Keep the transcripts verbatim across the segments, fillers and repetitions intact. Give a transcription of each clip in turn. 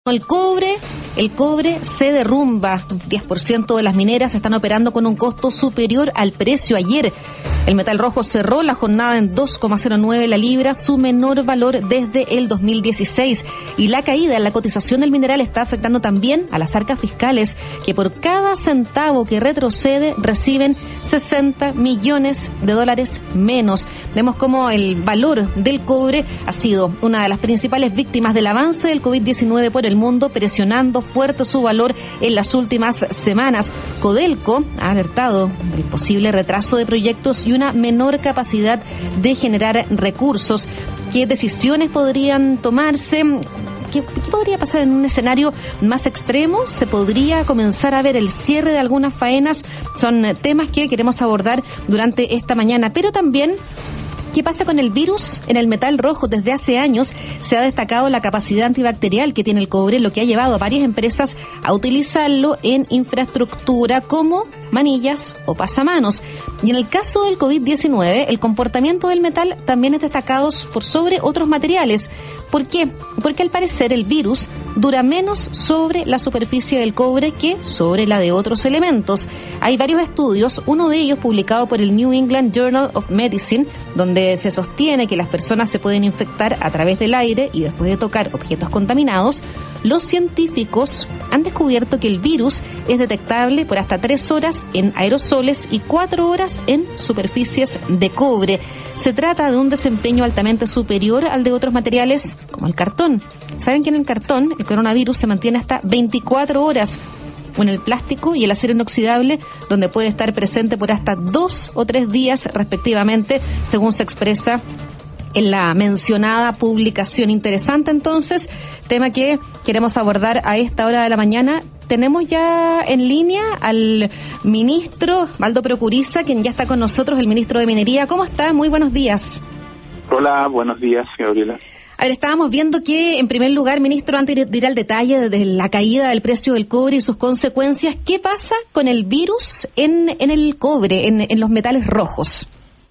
El cobre, el cobre se derrumba. diez por ciento de las mineras están operando con un costo superior al precio ayer. El metal rojo cerró la jornada en dos coma cero nueve la libra, su menor valor desde el dos mil dieciséis. Y la caída en la cotización del mineral está afectando también a las arcas fiscales, que por cada centavo que retrocede reciben sesenta millones de dólares menos. Vemos cómo el valor del cobre ha sido una de las principales víctimas del avance del COVID diecinueve por el mundo, presionando fuerte su valor en las últimas semanas. Codelco ha alertado del posible retraso de proyectos y una menor capacidad de generar recursos. ¿Qué decisiones podrían tomarse? ¿Qué, ¿Qué podría pasar en un escenario más extremo? ¿Se podría comenzar a ver el cierre de algunas faenas? Son temas que queremos abordar durante esta mañana, pero también ¿qué pasa con el virus en el metal rojo? Desde hace años se ha destacado la capacidad antibacterial que tiene el cobre, lo que ha llevado a varias empresas a utilizarlo en infraestructura como manillas o pasamanos. Y en el caso del COVID diecinueve, el comportamiento del metal también es destacado por sobre otros materiales. ¿Por qué? Porque al parecer el virus dura menos sobre la superficie del cobre que sobre la de otros elementos. Hay varios estudios, uno de ellos publicado por el New England Journal of Medicine, donde se sostiene que las personas se pueden infectar a través del aire y después de tocar objetos contaminados. Los científicos han descubierto que el virus es detectable por hasta tres horas en aerosoles y cuatro horas en superficies de cobre. Se trata de un desempeño altamente superior al de otros materiales como el cartón. ¿Saben que en el cartón el coronavirus se mantiene hasta veinticuatro horas? O en el plástico y el acero inoxidable, donde puede estar presente por hasta dos o tres días respectivamente, según se expresa en la mencionada publicación. Interesante entonces, tema que queremos abordar a esta hora de la mañana. Tenemos ya en línea al ministro Waldo Procuriza, quien ya está con nosotros, el ministro de Minería. ¿Cómo está? Muy buenos días. Hola, buenos días, Gabriela. A ver, estábamos viendo que, en primer lugar, ministro, antes de ir al detalle de la caída del precio del cobre y sus consecuencias, ¿qué pasa con el virus en, en el cobre, en, en los metales rojos?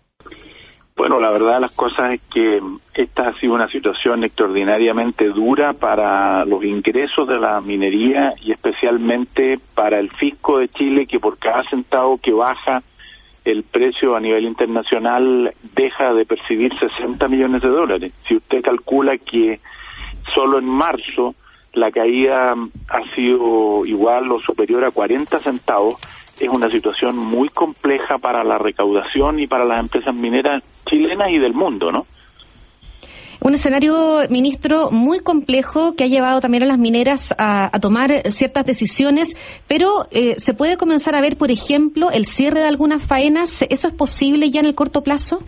Bueno, la verdad de las cosas es que esta ha sido una situación extraordinariamente dura para los ingresos de la minería y especialmente para el fisco de Chile, que por cada centavo que baja el precio a nivel internacional deja de percibir sesenta millones de dólares. Si usted calcula que solo en marzo la caída ha sido igual o superior a cuarenta centavos, es una situación muy compleja para la recaudación y para las empresas mineras chilenas y del mundo, ¿no? Un escenario, ministro, muy complejo que ha llevado también a las mineras a, a tomar ciertas decisiones, pero eh, ¿se puede comenzar a ver, por ejemplo, el cierre de algunas faenas? ¿Eso es posible ya en el corto plazo?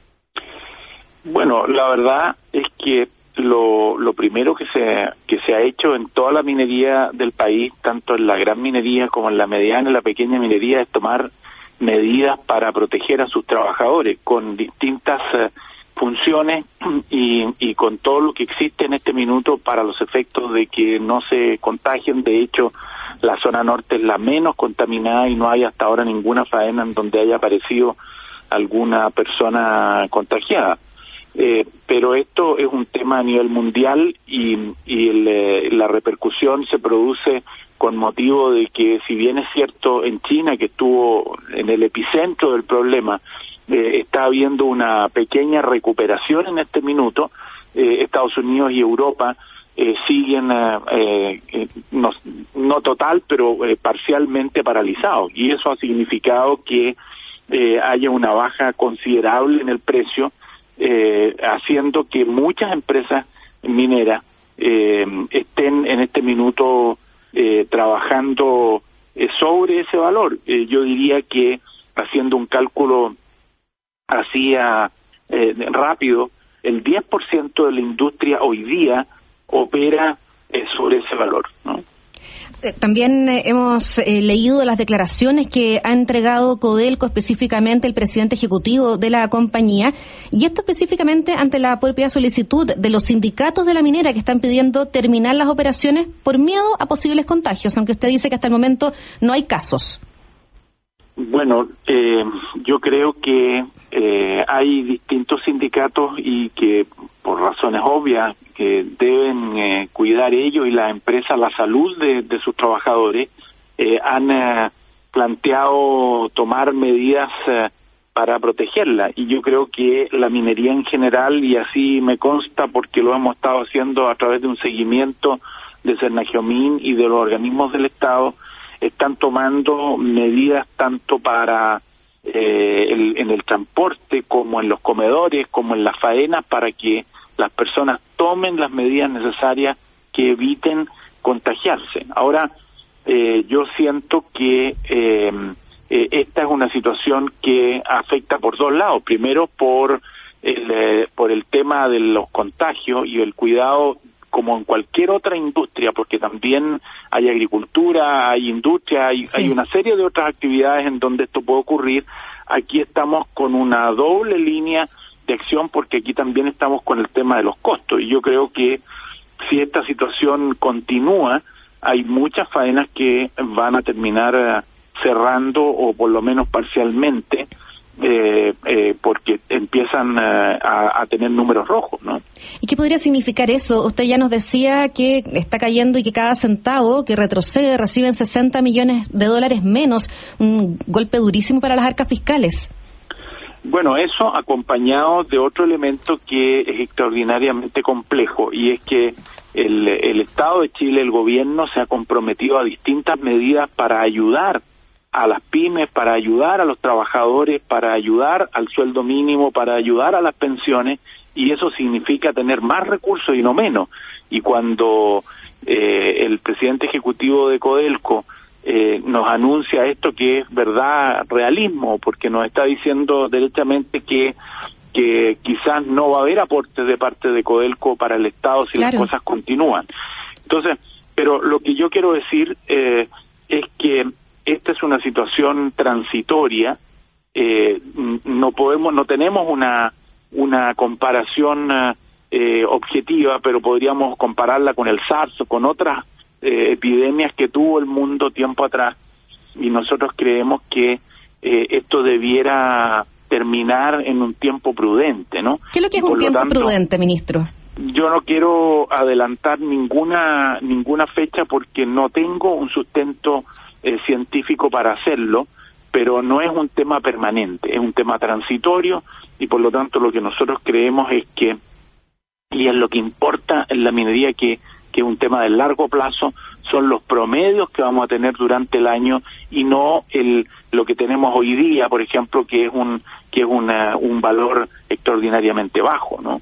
Bueno, la verdad es que lo, lo primero que se, que se ha hecho en toda la minería del país, tanto en la gran minería como en la mediana y la pequeña minería, es tomar medidas para proteger a sus trabajadores con distintas eh, funciones y, y con todo lo que existe en este minuto para los efectos de que no se contagien. De hecho, la zona norte es la menos contaminada y no hay hasta ahora ninguna faena en donde haya aparecido alguna persona contagiada. Eh, pero esto es un tema a nivel mundial y, y el, eh, la repercusión se produce con motivo de que, si bien es cierto en China, que estuvo en el epicentro del problema, eh, está habiendo una pequeña recuperación en este minuto. eh, Estados Unidos y Europa eh, siguen eh, eh, no, no total, pero eh, parcialmente paralizados, y eso ha significado que eh, haya una baja considerable en el precio, Eh, haciendo que muchas empresas mineras eh, estén en este minuto eh, trabajando eh, sobre ese valor. Eh, yo diría que, haciendo un cálculo así a, eh, rápido, el diez por ciento de la industria hoy día opera eh, sobre ese valor, ¿no? También eh, hemos eh, leído las declaraciones que ha entregado Codelco, específicamente el presidente ejecutivo de la compañía, y esto específicamente ante la propia solicitud de los sindicatos de la minera, que están pidiendo terminar las operaciones por miedo a posibles contagios, aunque usted dice que hasta el momento no hay casos. Bueno, eh, yo creo que eh, hay distintos sindicatos y que por razones obvias que deben eh, cuidar ellos y las empresas la salud de, de sus trabajadores, eh, han eh, planteado tomar medidas eh, para protegerla, y yo creo que la minería en general, y así me consta porque lo hemos estado haciendo a través de un seguimiento de Cernagiomín y de los organismos del Estado, están tomando medidas tanto para eh, el, en el transporte como en los comedores, como en las faenas, para que las personas tomen las medidas necesarias que eviten contagiarse. Ahora, eh, yo siento que eh, eh, esta es una situación que afecta por dos lados. Primero, por el, eh, por el tema de los contagios y el cuidado, como en cualquier otra industria, porque también hay agricultura, hay industria, hay, sí. hay una serie de otras actividades en donde esto puede ocurrir. Aquí estamos con una doble línea de acción, porque aquí también estamos con el tema de los costos, y yo creo que si esta situación continúa, hay muchas faenas que van a terminar uh, cerrando, o por lo menos parcialmente, eh, eh, porque empiezan uh, a, a tener números rojos, ¿no? ¿Y qué podría significar eso? Usted ya nos decía que está cayendo y que cada centavo que retrocede reciben sesenta millones de dólares menos, un golpe durísimo para las arcas fiscales. Bueno, eso acompañado de otro elemento que es extraordinariamente complejo, y es que el, el Estado de Chile, el gobierno, se ha comprometido a distintas medidas para ayudar a las pymes, para ayudar a los trabajadores, para ayudar al sueldo mínimo, para ayudar a las pensiones, y eso significa tener más recursos y no menos. Y cuando eh, el presidente ejecutivo de Codelco Eh, nos anuncia esto, que es verdad, realismo, porque nos está diciendo derechamente que que quizás no va a haber aportes de parte de Codelco para el Estado si claro. las cosas continúan. Entonces, pero lo que yo quiero decir eh, es que esta es una situación transitoria, eh, no podemos, no tenemos una una comparación eh, objetiva, pero podríamos compararla con el SARS o con otras Eh, epidemias que tuvo el mundo tiempo atrás, y nosotros creemos que eh, esto debiera terminar en un tiempo prudente, ¿no? ¿Qué es lo que es un tiempo tanto, prudente, ministro? Yo no quiero adelantar ninguna ninguna fecha porque no tengo un sustento eh, científico para hacerlo, pero no es un tema permanente, es un tema transitorio, y por lo tanto lo que nosotros creemos es que, y es lo que importa en la minería, que que es un tema de largo plazo, son los promedios que vamos a tener durante el año, y no el lo que tenemos hoy día, por ejemplo, que es un que es una, un valor extraordinariamente bajo, ¿no?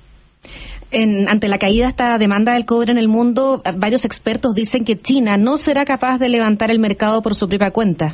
En, ante la caída de esta demanda del cobre en el mundo, varios expertos dicen que China no será capaz de levantar el mercado por su propia cuenta.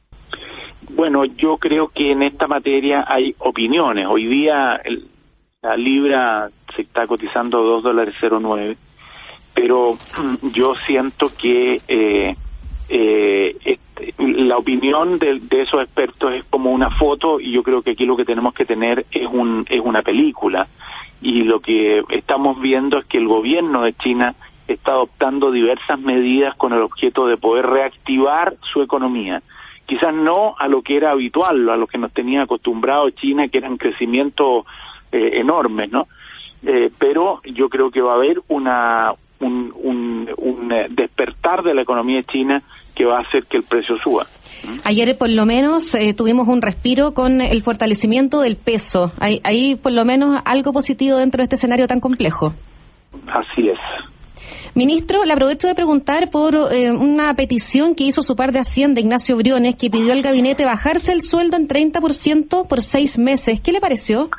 Bueno, yo creo que en esta materia hay opiniones. Hoy día el, la libra se está cotizando dos dólares cero nueve. Pero yo siento que eh, eh, este, la opinión de, de esos expertos es como una foto, y yo creo que aquí lo que tenemos que tener es un es una película, y lo que estamos viendo es que el gobierno de China está adoptando diversas medidas con el objeto de poder reactivar su economía, quizás no a lo que era habitual, a lo que nos tenía acostumbrado China, que eran crecimientos eh, enormes, ¿no? Eh, pero yo creo que va a haber una Un, un, un despertar de la economía china que va a hacer que el precio suba. Ayer por lo menos eh, tuvimos un respiro con el fortalecimiento del peso. Hay, hay por lo menos algo positivo dentro de este escenario tan complejo. Así es. Ministro, le aprovecho de preguntar por eh, una petición que hizo su par de Hacienda, Ignacio Briones, que pidió al gabinete bajarse el sueldo en treinta por ciento por seis meses. ¿Qué le pareció?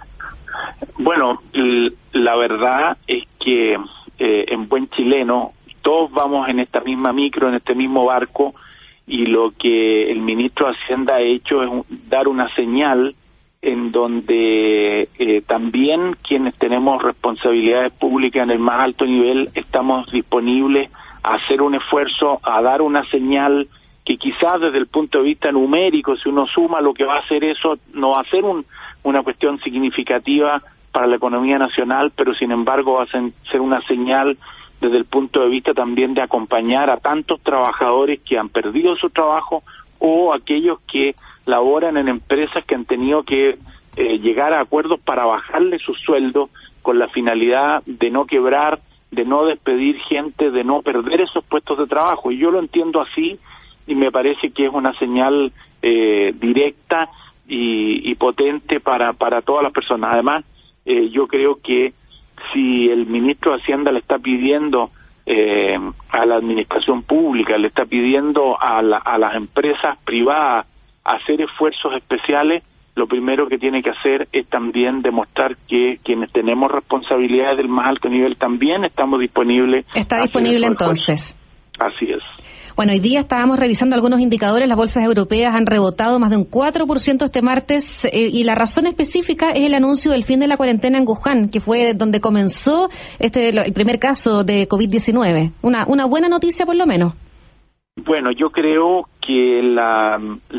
Bueno, la verdad es que Eh, en buen chileno, todos vamos en esta misma micro, en este mismo barco, y lo que el ministro de Hacienda ha hecho es un, dar una señal en donde eh, también quienes tenemos responsabilidades públicas en el más alto nivel estamos disponibles a hacer un esfuerzo, a dar una señal que quizás desde el punto de vista numérico, si uno suma lo que va a hacer eso, no va a ser un, una cuestión significativa para la economía nacional, pero sin embargo va a ser una señal desde el punto de vista también de acompañar a tantos trabajadores que han perdido su trabajo, o aquellos que laboran en empresas que han tenido que eh, llegar a acuerdos para bajarle sus sueldos con la finalidad de no quebrar, de no despedir gente, de no perder esos puestos de trabajo. Y yo lo entiendo así y me parece que es una señal eh, directa y, y potente para, para todas las personas. Además, eh, yo creo que si el ministro de Hacienda le está pidiendo eh, a la administración pública, le está pidiendo a, la, a las empresas privadas hacer esfuerzos especiales, lo primero que tiene que hacer es también demostrar que quienes tenemos responsabilidades del más alto nivel también estamos disponibles. Está disponible entonces. Así es. Bueno, hoy día estábamos revisando algunos indicadores, las bolsas europeas han rebotado más de un cuatro por ciento este martes eh, y la razón específica es el anuncio del fin de la cuarentena en Wuhan, que fue donde comenzó este el primer caso de COVID diecinueve. Una, una buena noticia por lo menos. Bueno, yo creo que la,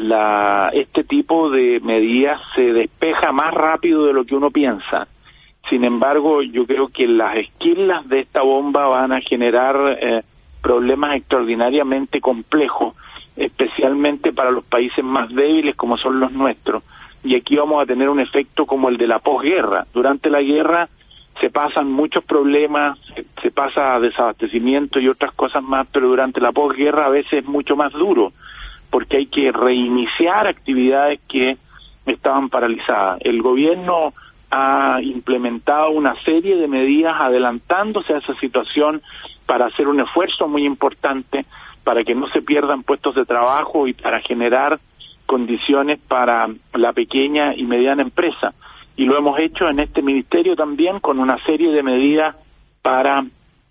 la este tipo de medidas se despeja más rápido de lo que uno piensa. Sin embargo, yo creo que las esquilas de esta bomba van a generar eh, problemas extraordinariamente complejos, especialmente para los países más débiles como son los nuestros. Y aquí vamos a tener un efecto como el de la posguerra. Durante la guerra se pasan muchos problemas, se, se pasa desabastecimiento y otras cosas más, pero durante la posguerra a veces es mucho más duro, porque hay que reiniciar actividades que estaban paralizadas. El gobierno ha implementado una serie de medidas adelantándose a esa situación para hacer un esfuerzo muy importante para que no se pierdan puestos de trabajo y para generar condiciones para la pequeña y mediana empresa. Y lo hemos hecho en este ministerio también con una serie de medidas para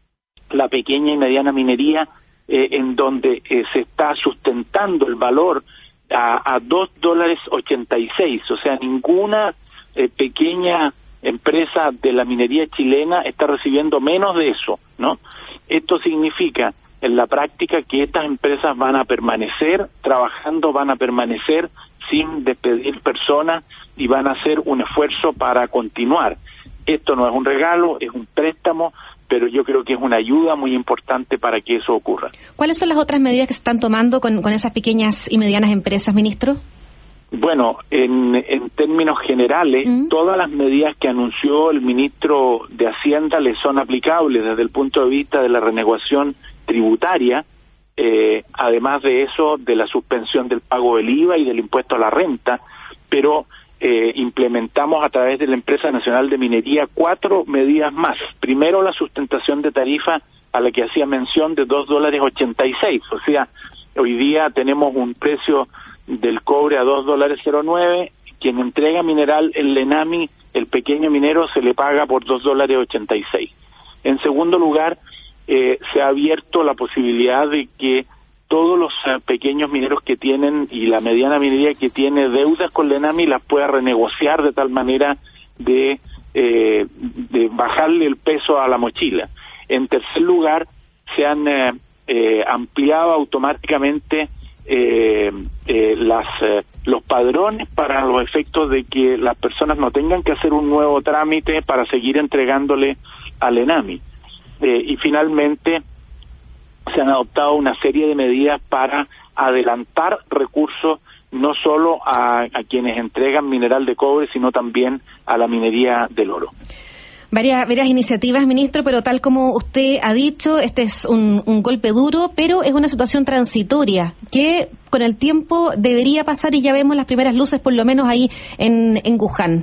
la pequeña y mediana minería, eh, en donde eh, se está sustentando el valor a, a dos dólares ochenta y seis, o sea, ninguna eh, pequeña empresa de la minería chilena está recibiendo menos de eso, ¿no? Esto significa en la práctica que estas empresas van a permanecer trabajando, van a permanecer sin despedir personas y van a hacer un esfuerzo para continuar. Esto no es un regalo, es un préstamo, pero yo creo que es una ayuda muy importante para que eso ocurra. ¿Cuáles son las otras medidas que se están tomando con, con esas pequeñas y medianas empresas, ministro? Bueno, en, en términos generales, ¿Mm? todas las medidas que anunció el ministro de Hacienda le son aplicables desde el punto de vista de la renegociación tributaria, eh, además de eso, de la suspensión del pago del I V A y del impuesto a la renta, pero eh, implementamos a través de la Empresa Nacional de Minería cuatro medidas más. Primero, la sustentación de tarifa a la que hacía mención de dos dólares ochenta y seis, o sea, hoy día tenemos un precio del cobre a dos dólares cero nueve, quien entrega mineral el LENAMI, el pequeño minero, se le paga por dos dólares ochenta y seis. En segundo lugar, eh, se ha abierto la posibilidad de que todos los uh, pequeños mineros que tienen y la mediana minería que tiene deudas con LENAMI las pueda renegociar de tal manera de, eh, de bajarle el peso a la mochila. En tercer lugar, se han eh, eh, ampliado automáticamente Eh, eh, las eh, los padrones para los efectos de que las personas no tengan que hacer un nuevo trámite para seguir entregándole al ENAMI. Eh, y finalmente se han adoptado una serie de medidas para adelantar recursos no solo a, a quienes entregan mineral de cobre, sino también a la minería del oro. Varias, varias iniciativas, ministro, pero tal como usted ha dicho, este es un, un golpe duro, pero es una situación transitoria que con el tiempo debería pasar y ya vemos las primeras luces, por lo menos ahí en, en Wuhan.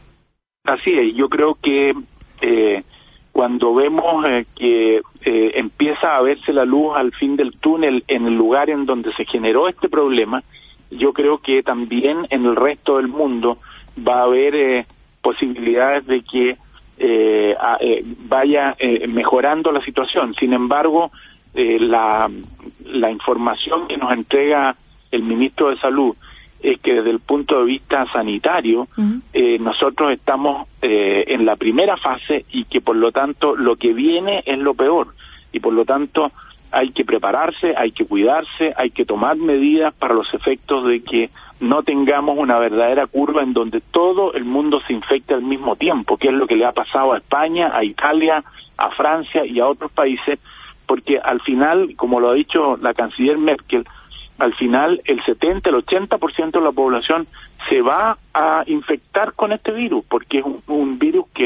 Así es, yo creo que eh, cuando vemos eh, que eh, empieza a verse la luz al fin del túnel en el lugar en donde se generó este problema, yo creo que también en el resto del mundo va a haber eh, posibilidades de que Eh, a, eh, vaya eh, mejorando la situación. Sin embargo, eh, la, la información que nos entrega el ministro de Salud es que desde el punto de vista sanitario, uh-huh. eh, nosotros estamos eh, en la primera fase y que por lo tanto lo que viene es lo peor y por lo tanto hay que prepararse, hay que cuidarse, hay que tomar medidas para los efectos de que no tengamos una verdadera curva en donde todo el mundo se infecte al mismo tiempo, que es lo que le ha pasado a España, a Italia, a Francia y a otros países, porque al final, como lo ha dicho la canciller Merkel, al final el setenta, el ochenta por ciento de la población se va a infectar con este virus, porque es un, un virus que,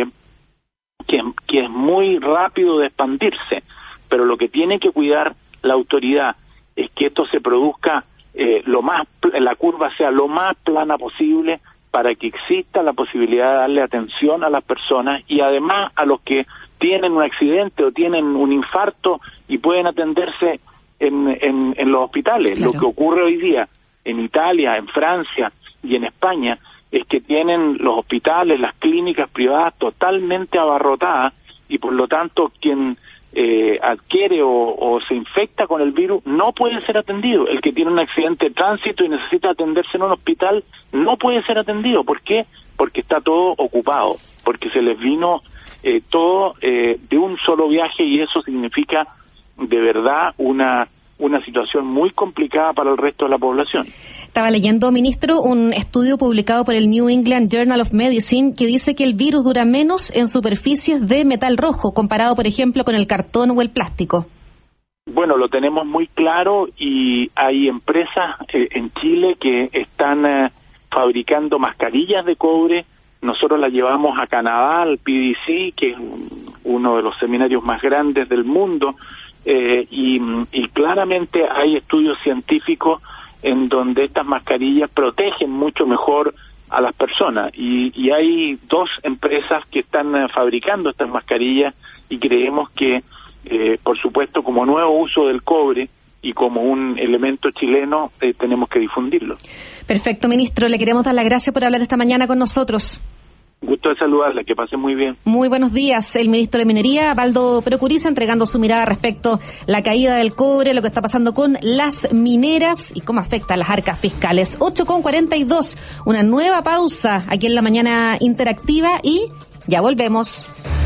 que, que es muy rápido de expandirse, pero lo que tiene que cuidar la autoridad es que esto se produzca, eh, lo más, la curva sea lo más plana posible, para que exista la posibilidad de darle atención a las personas y además a los que tienen un accidente o tienen un infarto y pueden atenderse en, en, en los hospitales. Claro. Lo que ocurre hoy día en Italia, en Francia y en España es que tienen los hospitales, las clínicas privadas totalmente abarrotadas y por lo tanto quien eh, adquiere o, o se infecta con el virus no puede ser atendido. El que tiene un accidente de tránsito y necesita atenderse en un hospital no puede ser atendido. ¿Por qué? Porque está todo ocupado, porque se les vino eh, todo eh, de un solo viaje y eso significa de verdad una una situación muy complicada para el resto de la población. Estaba leyendo, ministro, un estudio publicado por el New England Journal of Medicine que dice que el virus dura menos en superficies de metal rojo, comparado, por ejemplo, con el cartón o el plástico. Bueno, lo tenemos muy claro y hay empresas eh, en Chile que están eh, fabricando mascarillas de cobre. Nosotros las llevamos a Canadá, al P D C, que es uno de los seminarios más grandes del mundo, eh, y, y claramente hay estudios científicos en donde estas mascarillas protegen mucho mejor a las personas y, y hay dos empresas que están eh, fabricando estas mascarillas y creemos que eh, por supuesto como nuevo uso del cobre y como un elemento chileno eh, tenemos que difundirlo. Perfecto, ministro, le queremos dar las gracias por hablar esta mañana con nosotros. Gusto de saludarla, que pase muy bien. Muy buenos días. El ministro de Minería, Valdo Procuriza, entregando su mirada respecto a la caída del cobre, lo que está pasando con las mineras y cómo afecta a las arcas fiscales. ocho con cuarenta y dos, una nueva pausa aquí en la mañana interactiva y ya volvemos.